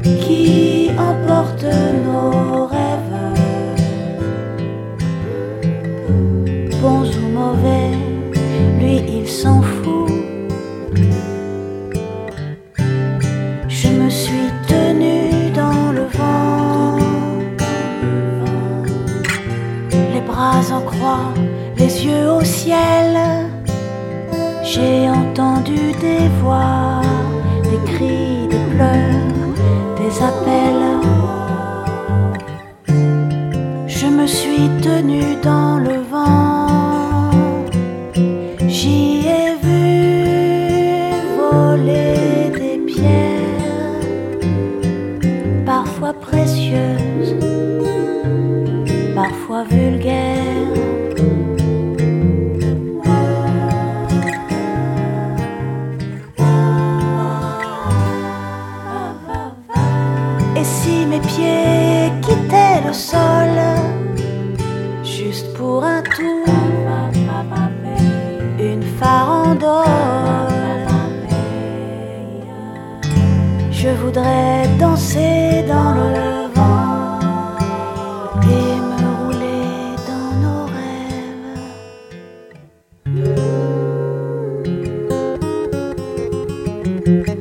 qui emporte nos rêves, bons ou mauvais, lui il s'en fout. Je me suis tenue dans le vent, les bras en croix, les yeux au ciel. J'ai entendu des voix, des cris, des pleurs, des appels. Je me suis tenue dans le vent, j'y ai vu voler des pierres, parfois précieuses, parfois vulgaires. Et si mes pieds quittaient le sol, juste pour un tour, une farandole, je voudrais danser dans le vent et me rouler dans nos rêves.